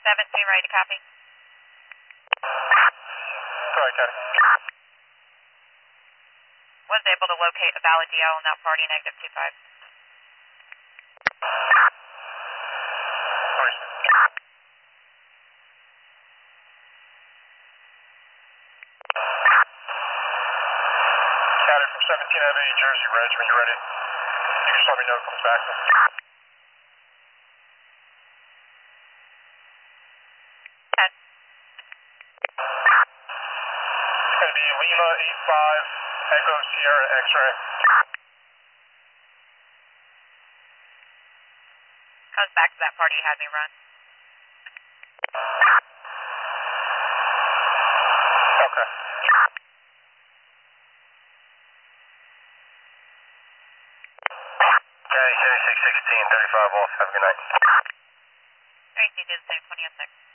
17, ready to copy. Sorry, County. Was able to locate a valid DL on that party, negative 25. Sorry. County from 17 Avenue, Jersey, Reg, when you're ready. You can just let me know it comes back. It's going to be Lima 85 Echo Sierra X-ray. Comes back to that party you had me run. Okay. County 7616, 35 off. Have a good night. Tracy did the same, 20 and 6.